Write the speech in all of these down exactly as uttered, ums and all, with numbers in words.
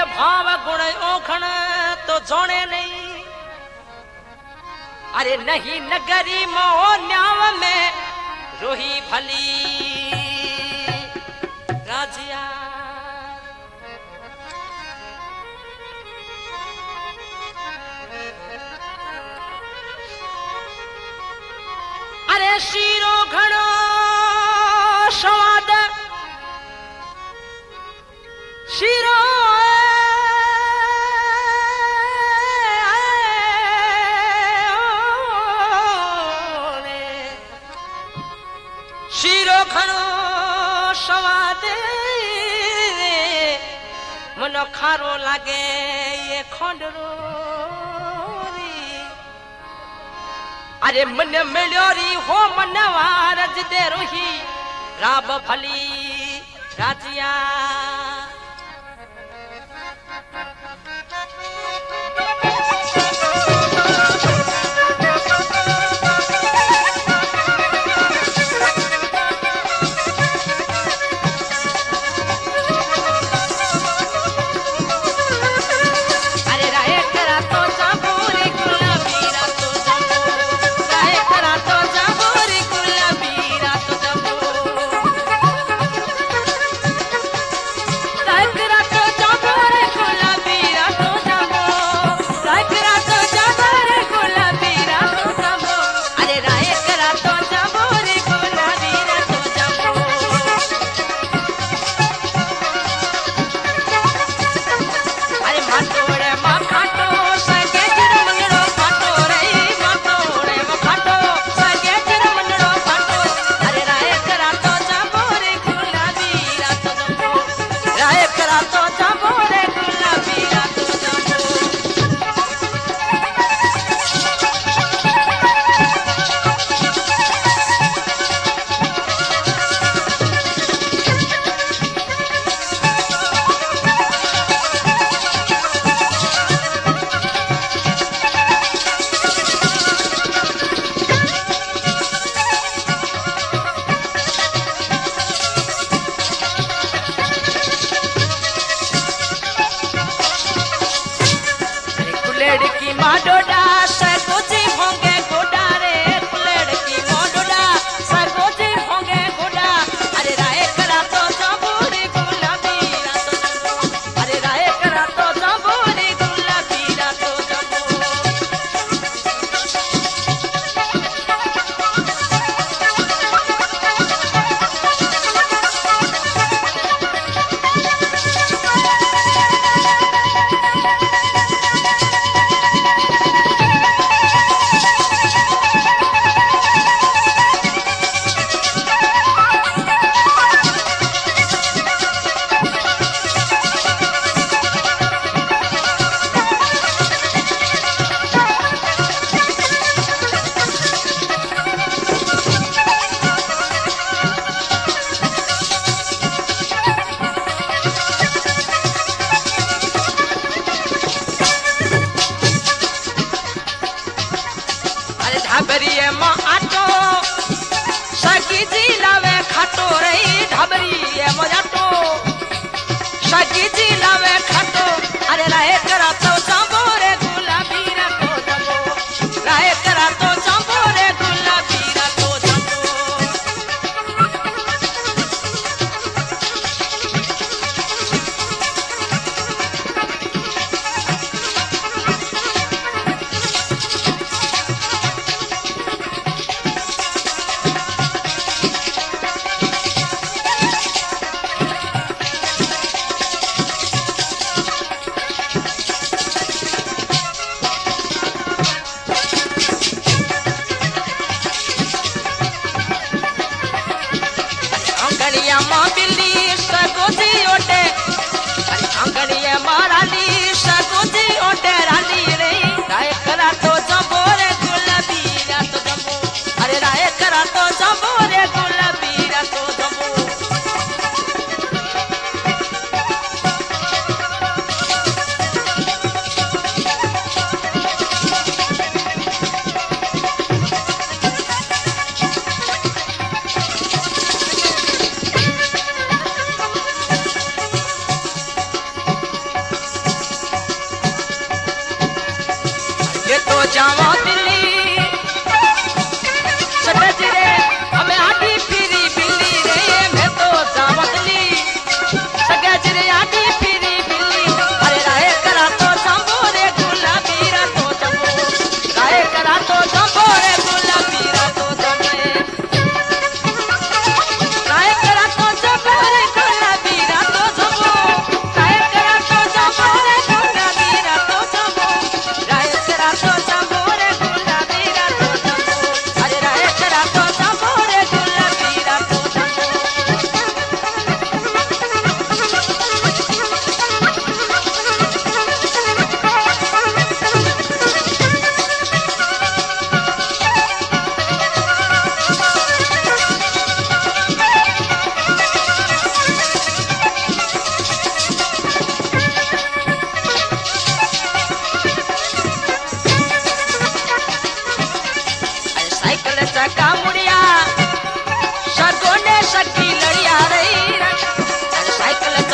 भाव गुण ओखण तो जोणे नहीं। अरे नहीं नगरी मोह न्याव में रोही भली राजिया। अरे शीरो घणो स्वाद शीरो शीरो घणो स्वाद मन खारो लागे ये खोंडरो। अरे मन मिलियोरी हो मनवार जदे रोही राब भली राजिया।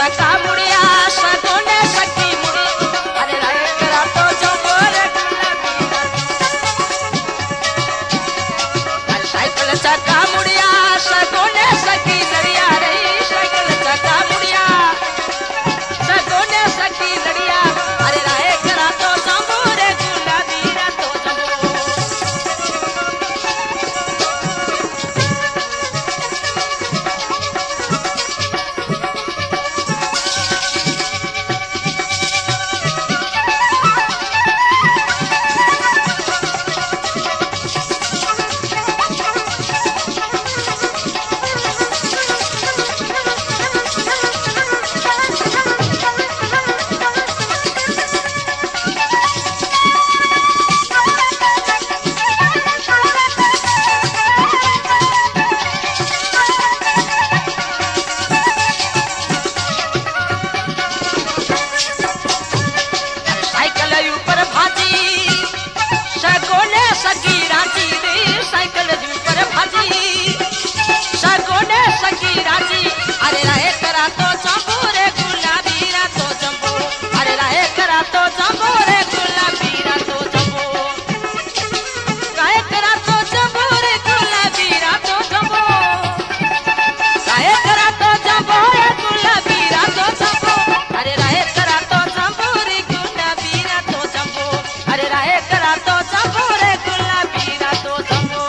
चका मुड़िया सगोने सकी मुड़ी अरे राय करा तो जंबो रे गुलाबी साइकिल चका मुड़िया सगोने सकी लड़िया रे साइकिल चका मुड़िया सगोने सकी लड़िया अरे राय करा तो जंबो रे गुलाबी रा तो जंबो ऊपर भाजी सगोने सगी राजी रे साइकिल ऊपर भाजी सगोने सगी राजी अरे राय करा तो जंबो रे गुलाबी रा तो जंबो अरे राय करा तो जंबो रे गुलाबी रा तो जंबो राय करा तो जंबो रे गुलाबी रा तो जंबो राय करा तो जंबो रे गुलाबी रा तो जंबो अरे राय करा तो जंबो रे गुलाबी रा तो जंबो अरे राय करा तो जंबो रे गुलाबी रा तो जंबो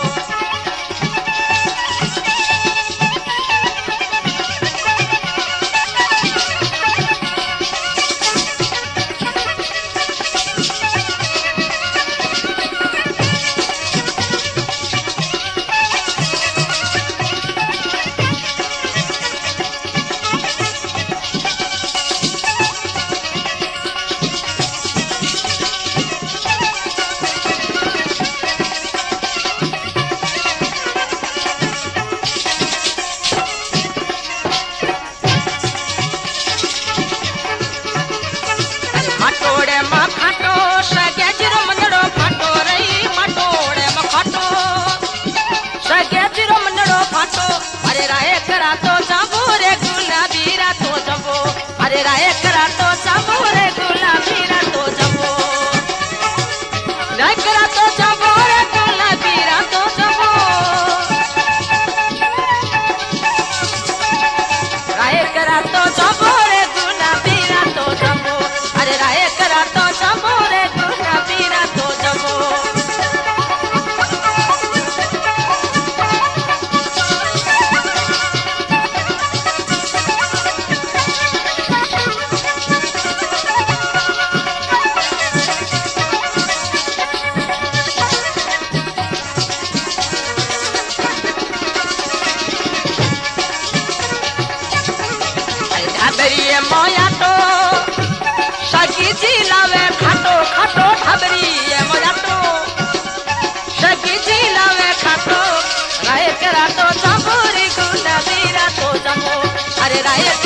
माटोड़े मा फाटो सगे जिरो मनड़ो फाटो रही माटोड़े मा फाटो सगे जिरो मनड़ो फाटो अरे राय करा तो जंबो रे गुलाबी रा तो जंबो अरे राय करा तो जंबो रे गुलाबी रा तो जंबो राय करा तो जंबो रे गुलाबी रा तो जंबो राय करा तो जंबो रे गुलाबी रा तो जंबो अरे राय करा तो जंबो रे गुलाबी रा तो जंबो ढाबरिए मोया तो सगी जी लावे खाटो खाटो ढाबरिए मोया तो सगी जी लावे खाटो राय करा तो जंबो रे गुलाबी रा तो जंबो अरे राय